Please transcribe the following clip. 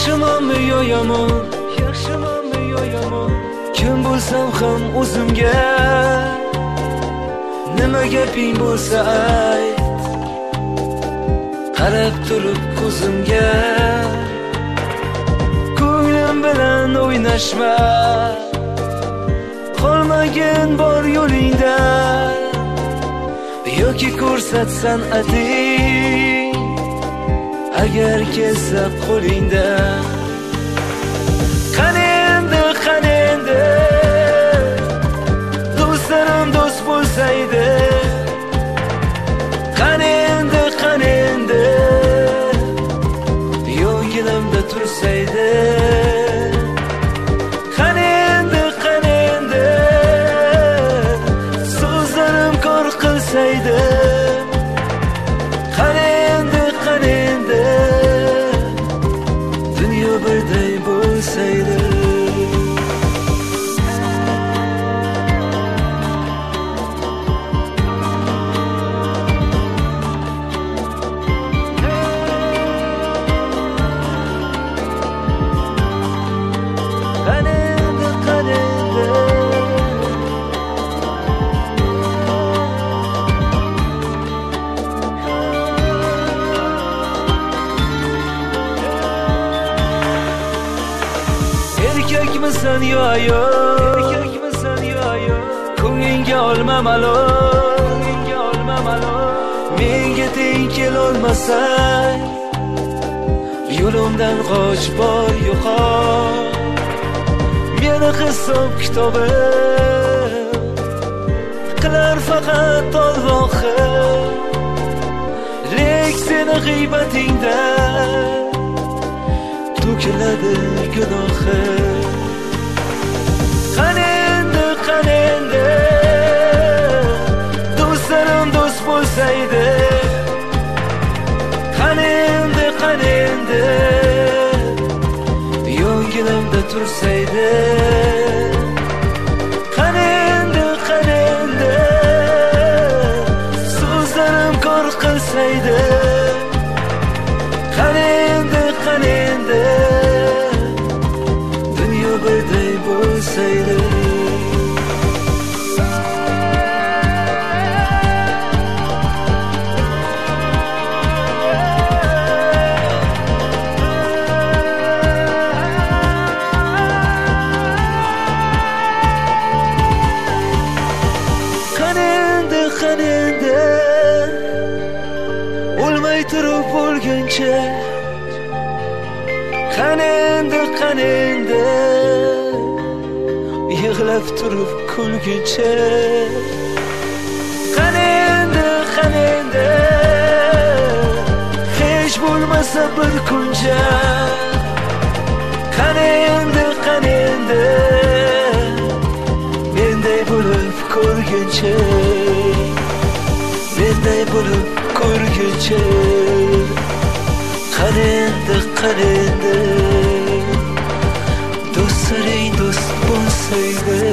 Yaxshimanmi yo yomon, yaxshimanmi yo yomon, kim bo'lsam ham o'zimga nima gaping bo'lsa ayt. Qarab turib ko'zimga, ko'nglim bilan o'ynashma. Qolmagin bor yo'lingda, yoki ko'rsatsan ating, agar kelsa qo'lingda. Qani endi do'stlarim do'st bo'lsaydi. Qani endi yonginamda tursaydi. Qani endi so'zlarim kor qilsaydi. Qani endi dunyo birday bo'lsaydi. Erkakmisan yo ayol, ko'nglinga olmam malol, menga teng kelolmasang, yo'limdan qoch bor yo'qol. Meni hisob kitobim qilar faqat Allohim, lek seni g'iybatingda to'kiladi gunohim. Qani endi do'stlarim do'st bo'lsaydi. Qani endi yonginamda tursaydi. Qani endi so'zlarim kor qilsaydi. Qani endi dunyo birday bo'lsaydi. Qani endi o'lmay turib o'lguncha. Qani endi yig'lab turib kulguncha. Qani endi hech bo'lmasa bir kuncha. Qani endi menday bo'lib ko'rguncha, menday bo'lib ko'rguncha. Qani endi do'stlaring do'st bo'lsaydi.